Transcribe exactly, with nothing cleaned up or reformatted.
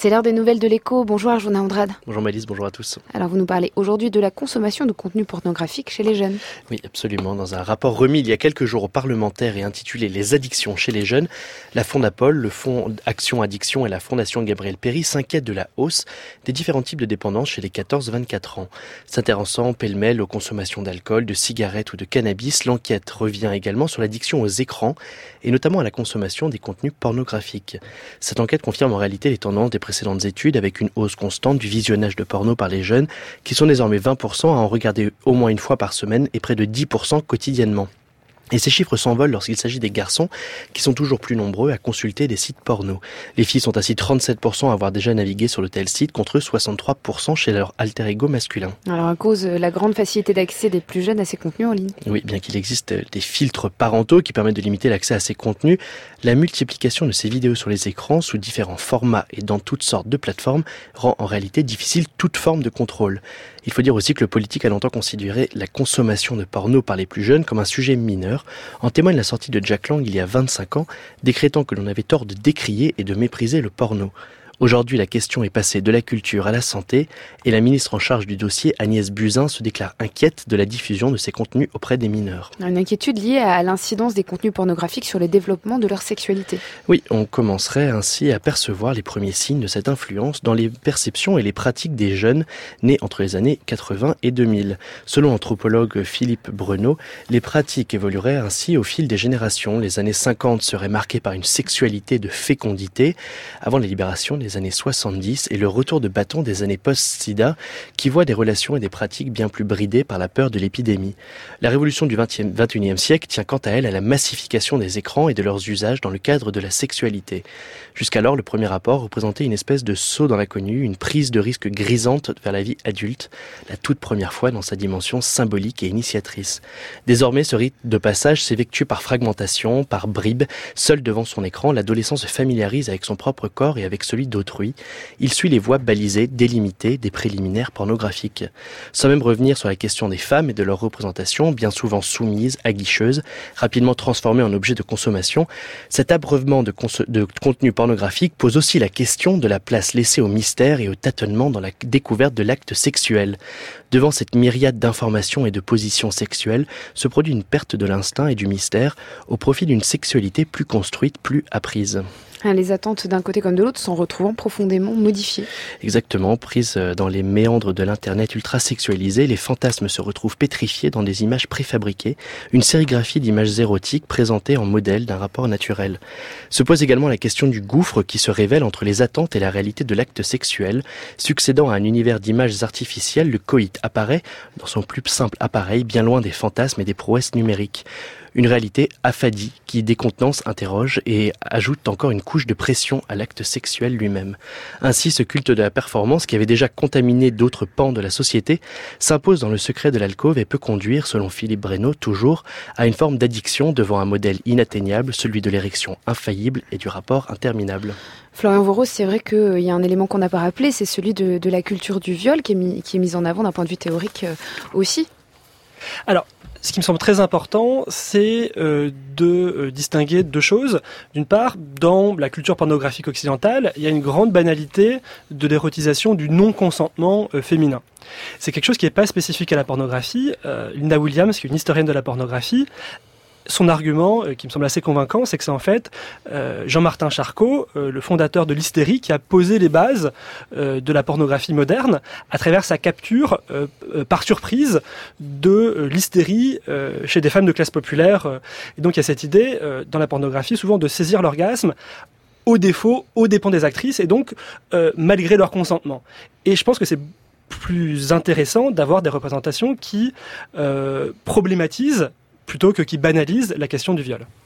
C'est l'heure des nouvelles de l'écho. Bonjour Arjuna Andrade. Bonjour Malice, bonjour à tous. Alors vous nous parlez aujourd'hui de la consommation de contenu pornographique chez les jeunes. Oui, absolument. Dans un rapport remis il y a quelques jours aux parlementaires et intitulé « Les addictions chez les jeunes », la Fondapol, le Fonds Action Addiction et la Fondation Gabriel Péri s'inquiètent de la hausse des différents types de dépendance chez les quatorze vingt-quatre ans. S'intéressant pêle-mêle aux consommations d'alcool, de cigarettes ou de cannabis, l'enquête revient également sur l'addiction aux écrans et notamment à la consommation des contenus pornographiques. Cette enquête confirme en réalité les tendances des précédentes études avec une hausse constante du visionnage de porno par les jeunes qui sont désormais vingt pour cent à en regarder au moins une fois par semaine et près de dix pour cent quotidiennement. Et ces chiffres s'envolent lorsqu'il s'agit des garçons qui sont toujours plus nombreux à consulter des sites porno. Les filles sont ainsi trente-sept pour cent à avoir déjà navigué sur de tels sites contre soixante-trois pour cent chez leur alter ego masculin. Alors à cause de la grande facilité d'accès des plus jeunes à ces contenus en ligne. Oui, bien qu'il existe des filtres parentaux qui permettent de limiter l'accès à ces contenus, la multiplication de ces vidéos sur les écrans sous différents formats et dans toutes sortes de plateformes rend en réalité difficile toute forme de contrôle. Il faut dire aussi que le politique a longtemps considéré la consommation de porno par les plus jeunes comme un sujet mineur. En témoigne la sortie de Jack Lang il y a vingt-cinq ans, décrétant que l'on avait tort de décrier et de mépriser le porno. Aujourd'hui, la question est passée de la culture à la santé et la ministre en charge du dossier, Agnès Buzyn, se déclare inquiète de la diffusion de ces contenus auprès des mineurs. Une inquiétude liée à l'incidence des contenus pornographiques sur le développement de leur sexualité. Oui, on commencerait ainsi à percevoir les premiers signes de cette influence dans les perceptions et les pratiques des jeunes nés entre les années quatre-vingts et deux mille. Selon l'anthropologue Philippe Breneau, les pratiques évolueraient ainsi au fil des générations. Les années cinquante seraient marquées par une sexualité de fécondité avant la libération des des années soixante-dix et le retour de bâton des années post-sida qui voient des relations et des pratiques bien plus bridées par la peur de l'épidémie. La révolution du vingtième, vingt et unième siècle tient quant à elle à la massification des écrans et de leurs usages dans le cadre de la sexualité. Jusqu'alors, le premier rapport représentait une espèce de saut dans l'inconnu, une prise de risque grisante vers la vie adulte, la toute première fois dans sa dimension symbolique et initiatrice. Désormais, ce rite de passage s'effectue par fragmentation, par bribes. Seul devant son écran, l'adolescent se familiarise avec son propre corps et avec celui d'autrui. Il suit les voies balisées, délimitées des préliminaires pornographiques. Sans même revenir sur la question des femmes et de leur représentation, bien souvent soumises, aguicheuses, rapidement transformées en objets de consommation, cet abreuvement de, cons- de contenu pornographique pose aussi la question de la place laissée au mystère et au tâtonnement dans la découverte de l'acte sexuel. Devant cette myriade d'informations et de positions sexuelles, se produit une perte de l'instinct et du mystère au profit d'une sexualité plus construite, plus apprise. Les attentes d'un côté comme de l'autre s'en retrouvant profondément modifiées. Exactement, prises dans les méandres de l'internet ultra sexualisé, les fantasmes se retrouvent pétrifiés dans des images préfabriquées, une sérigraphie d'images érotiques présentées en modèle d'un rapport naturel. Se pose également la question du gouffre qui se révèle entre les attentes et la réalité de l'acte sexuel. Succédant à un univers d'images artificielles, le coït apparaît dans son plus simple appareil, bien loin des fantasmes et des prouesses numériques. Une réalité affadie qui décontenance, interroge et ajoute encore une couche de pression à l'acte sexuel lui-même. Ainsi, ce culte de la performance qui avait déjà contaminé d'autres pans de la société s'impose dans le secret de l'alcôve et peut conduire, selon Philippe Breneau, toujours à une forme d'addiction devant un modèle inatteignable, celui de l'érection infaillible et du rapport interminable. Florian Voros, c'est vrai qu'il y a un élément qu'on n'a pas rappelé, c'est celui de, de la culture du viol qui est, mis, qui est mise en avant d'un point de vue théorique euh, aussi. Alors, ce qui me semble très important, c'est euh, de euh, distinguer deux choses. D'une part, dans la culture pornographique occidentale, il y a une grande banalité de l'érotisation du non-consentement euh, féminin. C'est quelque chose qui n'est pas spécifique à la pornographie. Euh, Linda Williams, qui est une historienne de la pornographie, son argument, euh, qui me semble assez convaincant, c'est que c'est en fait euh, Jean-Martin Charcot, euh, le fondateur de l'hystérie, qui a posé les bases euh, de la pornographie moderne à travers sa capture euh, euh, par surprise de euh, l'hystérie euh, chez des femmes de classe populaire. Euh. Et donc il y a cette idée euh, dans la pornographie souvent de saisir l'orgasme au défaut, aux dépens des actrices, et donc euh, malgré leur consentement. Et je pense que c'est plus intéressant d'avoir des représentations qui euh, problématisent plutôt que qui banalise la question du viol.